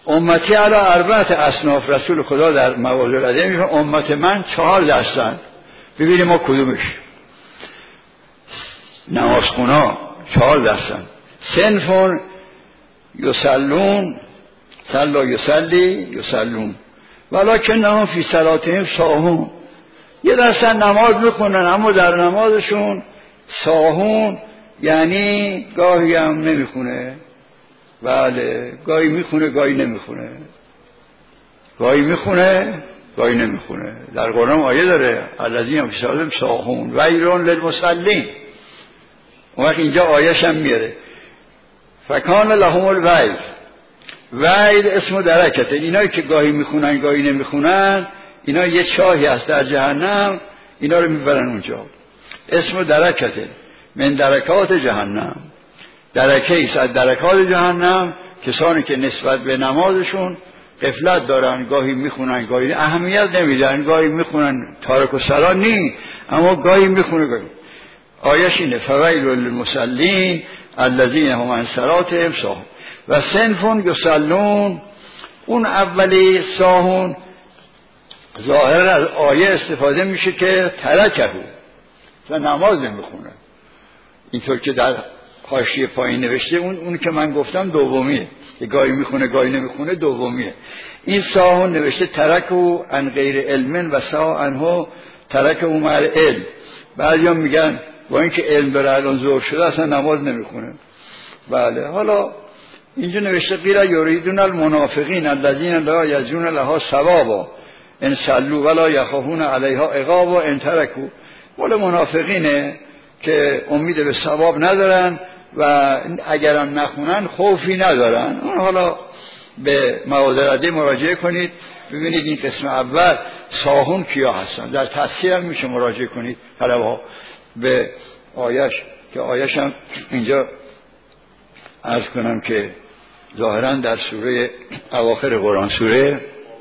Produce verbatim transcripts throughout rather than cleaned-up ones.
امتی علی اربعت اصناف، رسول خدا در مواضع عدیده میگه امت من چهار دستن، ببینیم ما کدومش. نمازخونا چهار دستن. صنفون یصلون صلا یصلی یصلون ولکنهم فی صلاتهم ساهون، یه دستن نماز میخونن اما در نمازشون ساهون، یعنی گاهی هم نمیخونه، بله گاهی میخونه گاهی نمیخونه، گاهی میخونه گاهی نمیخونه. در قرآن آیه داره الذین فی صلاتهم ساهون ویل للمصلین، اون وقت اینجا آیه‌ش هم میاره فکان لهم الویل. ویل اسم درکته، اینایی که گاهی میخونن گاهی نمیخونن اینا یه چاهی هست در جهنم، اینا رو میبرن اونجا. اسم درکته من درکات جهنم، درکه ایست از درکات جهنم، کسانی که نسبت به نمازشون غفلت دارن، گاهی میخونن گاهی اهمیت نمیدن، گاهی میخونن تارک الصلاة نی، اما گاهی میخونه گاهی. آیش اینه فویل للمصلین الذین هم عن صلاتهم ساهون و صنف یصلون. اون اولی ساهون ظاهر از آیه استفاده میشه که ترکه و نماز نمیخونه، اینطور که در حاشیه پایین نوشته. اون اون که من گفتم دومیه، که گاهی میخونه گاهی نمیخونه دومیه. این ساهون نوشته ترکه عن غیر علم و سا عنه ترکه مع علم. بعضیا میگن با اینکه علم داره الان ظهر شده اصلا نماز نمیخونه. بله حالا اینجا نوشته قیل یریدون المنافقین الذین لا یجدون لها ثوابا ان صلوا ولا یخافون علیها عقابا ان ترکوا. مال منافقینه که امید به ثواب ندارن و اگرم نخونن خوفی ندارن. اون حالا به مواضع مراجعه کنید ببینید این قسم اول ساهون کیا هستن، در تفسیر هم میشه مراجعه کنید طلبه ها به آیش، که آیش هم اینجا عرض کنم که ظاهرا در سوره اواخر قرآن، سوره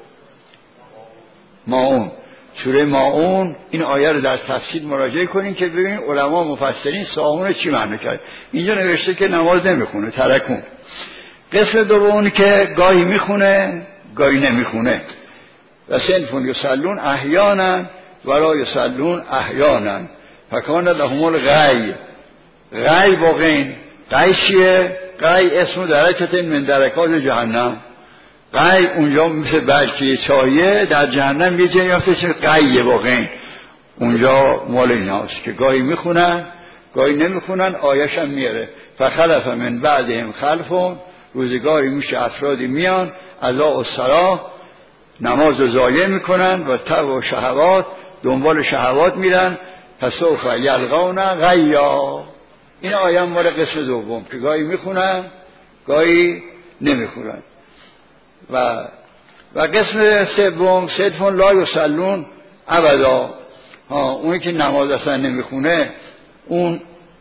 ماعون، سوره ماعون این آیه رو در تفسیر مراجعه کنین که ببینید علما مفسرین ساهون چی معنی کرد. اینجا نوشته که نماز نمیخونه، ترکون. قسم دوم که گاهی میخونه گاهی نمیخونه. و صنف یصلون احیانا ولا یصلون احیانا فکان لهم الغی. غی با غین، غی چیه؟ غی اسم درکت من درکات جهنم. غی اونجا مثل بلکه چاهیه، در جهنم یه جایی هسته چه غیه با غین، اونجا مال ایناست که گاهی میخونن گاهی نمیخونن. آیش هم میاره فخلف من بعدهم خلفون، روزگاری میشه افرادی میان اضاعوا الصلاة نماز رو ضایع میکنن و تبع شهوات دنبال شهوات میرن فسوف یلقون غیا. این آیه مال قسم دوم که گاهی میخونن گاهی نمیخونن. و و قسم سوم صدفون لا یصلون ابدا، ها اونی که نماز اصلا نمیخونه اون.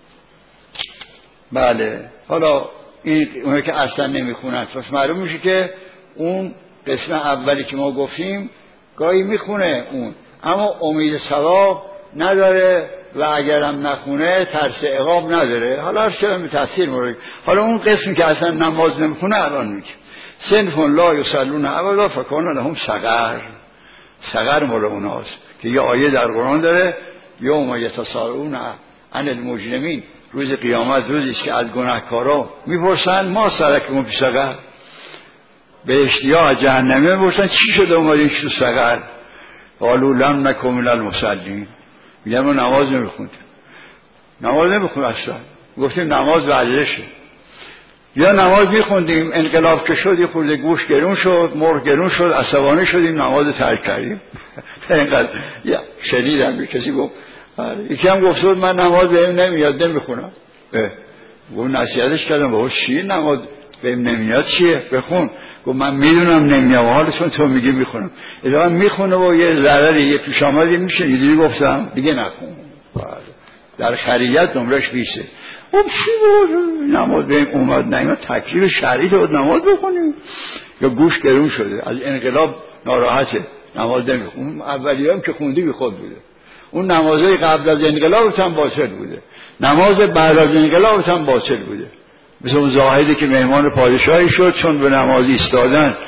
بله حالا این اونی که اصلا نمیخونن پس معلوم میشه که اون قسم اولی که ما گفتیم گاهی میخونه اون، اما امید ثواب نداره و اگرم نخونه ترس عقاب نداره. حالا هر چقدر به تفسیر مورد. حالا اون قسمی که اصلا نماز نمیخونه الان میگه صنفون لا یصلون ابدا فکان لهم سقر. سقر مال اوناست که یه آیه در قرآن داره یوم یتساءلون عن المجرمین، روز قیامت روزی است که از گناهکارا میپرسن ما سلککم فی سقر، بهشتی‌ها از جهنمی میپرسن چی شده اومدین تو سقر؟ قالوا لم نکن من المصلین، میگن ما نماز نمیخوندیم. نماز نمیخوند اصلا، گفتیم نماز ورزشه. یا نماز میخوندیم انقلاب که شد یه خورده گوش گرون شد، مرغ گرون شد، عصبانی شدیم نماز ترک کردیم. اینقدر یا شدیدم کسی گفت یکی هم گفت من نماز بهم نمیاد نمیخونم. گفت نصیحتش کردم بابا چیه نماز بهم نمیاد چیه بخون. گفت من میدونم نمیاد حالا چون تو میگی میخونم. اذا میخونه و یه ضرری یه پیش آمدی میشه دیگه گفتم دیگه نخون. در خریت نمرش بیسته. خب چی بود نماز بهم اومد نمیاد تکلیف شرعی داد نماز بخونیم یا گوش گرون شده از انقلاب ناراحته نماز نمیخونه. اولی هم که خوندی بی خود بوده. اون نمازهای قبل از انقلاب هم باطل بوده، نماز بعد از انقلاب هم باطل بوده. مثل اون زاهدی که مهمان پادشاهی شد چون به نماز ایستادن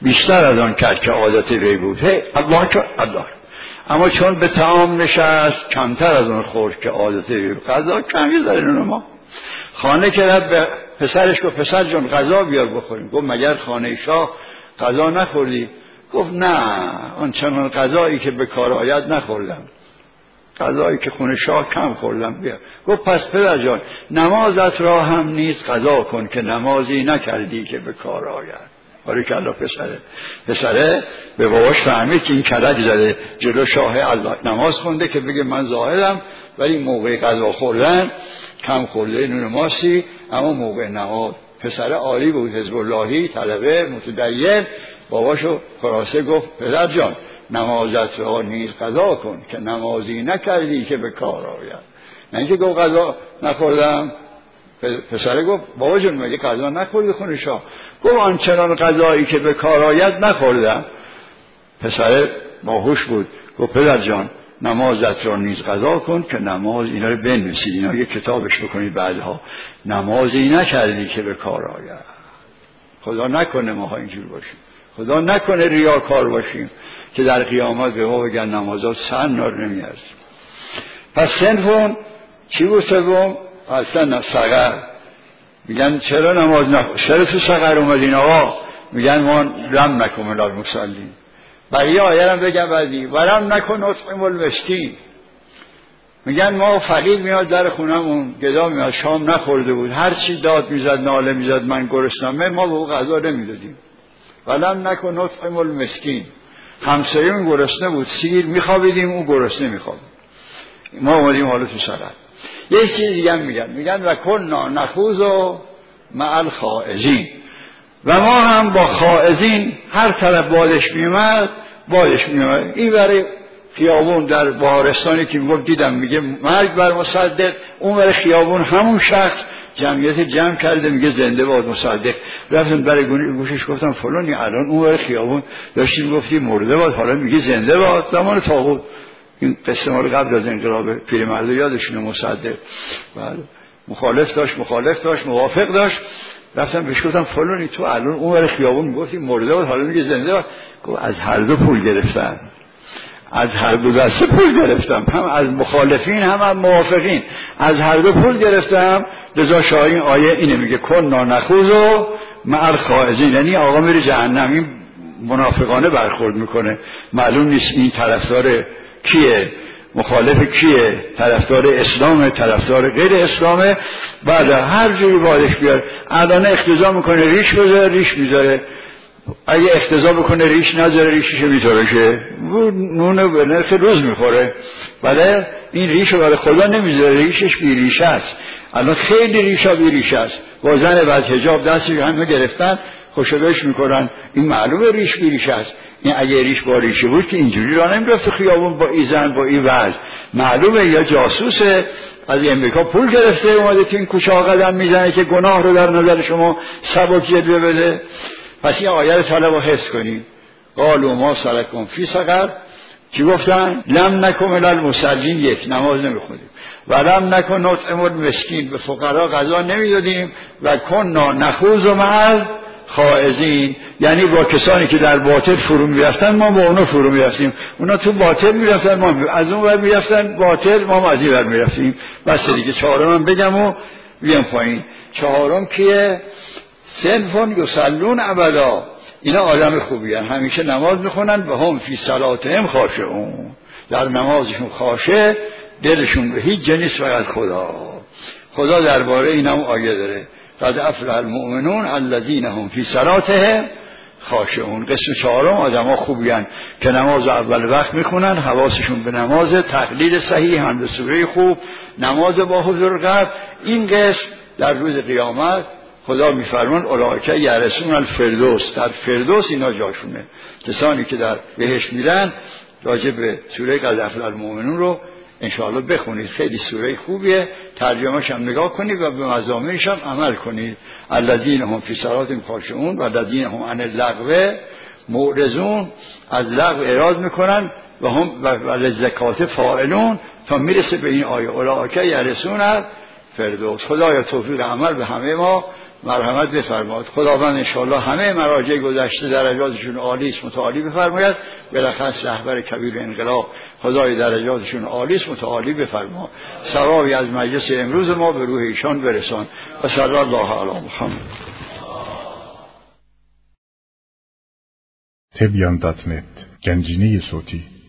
بیشتر از آن کرد که عادت وی بود. هی الله که الله. اما چون به طعام نشست کمتر از آن خورد که عادت وی بود. غذا کمی دارین ما. خانه که رفت به پسرش گفت پسر جان غذا بیار بخوریم. گفت مگر خانه شاه غذا نخوردی؟ گفت نه آن چنان غذایی که به کار آید نخوردم، غذایی که خونه شاه کم خوردم بیار. گفت پس پدر جان نمازت را هم نیز قضا کن که نمازی نکردی که به کار آید. باریکالله پسره. پسره به باباش فهمید که این کلک زده جلو شاه الله نماز خونده که بگه من زاهدم، ولی موقع غذا خوردن کم خورده نون ماسی، اما موقع نماز. پسره عالی بود، حزب اللهی، طلبه، متدین. باباشو خلاصه گفت پدر جان نمازت را نیز قضا کن که نمازی نکردی که به کار آید. نه اینکه گفت قضا نخوردم. پسره گفت بابا جان مگه قضا نخوردی خونه شاه؟ گفت آنچنان قضایی که به کار آید نخوردم. پسره باهوش بود، گفت پدر جان نمازت را نیز قضا کن که نماز، اینا رو بنویسید، اینا یه کتابش بکنید بعدها، نمازی نکردی که به کار آید. خدا نکنه ماها اینجور باشیم، خدا نکنه ریاکار باشیم که در قیامت به ما بگن نمازات سن نار نمیارزیم. پس صنفون چی بود سوم؟ اصلا سقر. میگن چرا نماز نخون؟ چرا تو سقر اومدین آقا؟ میگن ما لم نکن من المصلین. بقیه آیه هم بگن بعدی ولم نکن نطعم المسکین. میگن ما فقیر میاد در خونمون، گدا میاد شام نخورده بود، هر چی داد میزد ناله میزد من گرسنمه، ما به او غذا نمیدادیم. ولم نکن نطعم المسکین. همسایه‌مون گرسنه بود، سیر میخوابیدیم اون گرسنه میخوابید. ما اومدیم حالا تو سقر. یه چیز دیگه هم میگن، میگن و کنا نخوض مع الخائضین. و ما هم با خائضین هر طرف بادش میومد بادش میومد. این برای خیابون در بهارستانی که میگفت دیدم، میگه مرگ بر مصدق. اون برای خیابون همون شخص جمعیت جمع کرده میگه زنده باد مصدق. رفتم برای گوشش گفتم فلانی الان اون برای خیابون داشتیم گفتی مرده باد، حالا میگه زنده باد. زمان طاغوت این قصه مال قبل از انقلاب پیرمرد یادشونه مصدق. بله مخالف داشت مخالف داشت موافق داشت. رفتم بهش گفتم فلانی تو الان اون برای خیابون میگفتی مرده باد حالا میگه زنده باد. گفت از هر دو پول گرفتم، از هر دو دسته پول گرفتم، هم از مخالفین هم از موافقین، از هر دو پول گرفتم. لذا شاهین آیه اینه میگه کنا نخوض مع الخائضین. یعنی آقا میره جهنم. این منافقانه برخورد میکنه، معلوم نیست این طرفدار کیه، مخالف کیه، طرفدار اسلامه، طرفدار غیر اسلامه. بعد هر جوری بادش بیار. الان اقتضا میکنه ریش بذاره ریش میذاره، اگه اقتضا بکنه ریش نذاره ریشش میترشه، نونه به نرخ روز میخوره. بله این ریشو برای خدا نمیذاره، ریشش بی ریشه است. الان خیلی ریشا بی ریشه است. با زن بعد حجاب دستی همه گرفتن خوشبش میکنن، این معلومه ریش بی ریشه است. این اگه ریش با ریشه بود که اینجوری راه نمیرفت خیابون با این زن با این وضع. معلومه یا جاسوسه، از امریکا پول گرفته اومده تو این کوچه ها قدم میزنه که گناه رو در نظر شما سبک جلوه بده. پس این آیه رو طلب و حفظ کنید. قالوا ما سلککم فی سقر. چی گفتن؟ لم نکن من المصلین. یک نماز نمیخونیم. و لم نکن نطعم المسکین. به فقرا غذا نمیدادیم. و کنا نخوض مع الخائضین. یعنی با کسانی که در باطل فرو میرفتن ما با اونا فرو میرفتیم، اونا تو باطل میرفتن ما از اون ور میرفتن باطل، ما از این ور میرفتیم. بس دیگه. چهارم هم بگم و بیام پایین. چهارم کیه؟ صنفون یصلون ابدا. اینا آدم خوبی هن. همیشه نماز میخونن و هم فی صلاتهم خاشعون. در نمازشون خاشع، دلشون به هیچ جنس فقط خدا. خدا درباره اینم آیه داره قد افلح المؤمنون الذین هم فی صلاتهم خاشعون. قسم چهارم آدم ها خوبی هن که نماز اول وقت میخونن، حواسشون به نماز، تقلید صحیح، حمد سوره خوب، نماز با حضور قلب. این قسم در روز قیامت خدا میفرمان اولئک یرثون الفردوس. در فردوس اینا جاشونه. کسانی که در بهشت میرن. راجع به سوره قد افلح المؤمنون رو انشاءالله بخونید، خیلی سوره خوبیه. ترجمه‌اش هم نگاه کنید و به مضامینش هم عمل کنید. الذین هم فی صلاتهم خاشعون و الذین هم عن اللغو معرضون. از لغو اعراض میکنن و هم و زکات فاعلون تا میرسه به این آیه اولئک یرثون الفردوس. خدایا توفیق عمل به همه ما مرحمت بفرماد. خداوند انشاءالله همه مراجع گذشته درجاتشون عالی است، متعالی بفرماید. بالاخص رهبر کبیر انقلاب خدای درجاتشون عالی است، متعالی بفرما. ثوابی از مجلس امروز ما به روح ایشان برسان. و صلی الله علی محمد. تبیان دات نت گنجینه صوتی